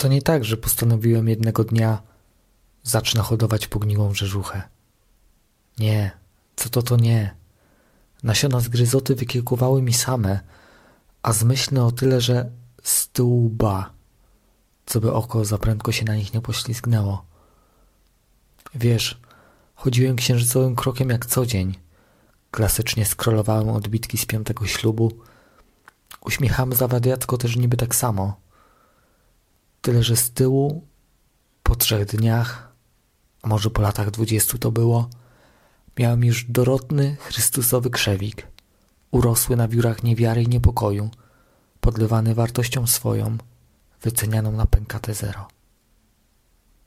To nie tak, że postanowiłem jednego dnia zacznę hodować pogniłą rzeżuchę. Nie, to nie. Nasiona zgryzoty wykiełkowały mi same, a zmyślne o tyle, że z tyłu łba, co by oko za prędko się na nich nie poślizgnęło. Wiesz, chodziłem księżycowym krokiem jak co dzień. Klasycznie skrolowałem odbitki z 5. ślubu. Uśmiechałem zawadiacko też niby tak samo. Tyle, że z tyłu, po 3 dniach, a może po latach 20 to było, miałem już dorodny chrystusowy krzewik, urosły na wiórach niewiary i niepokoju, podlewany wartością swoją, wycenianą na pękate zero.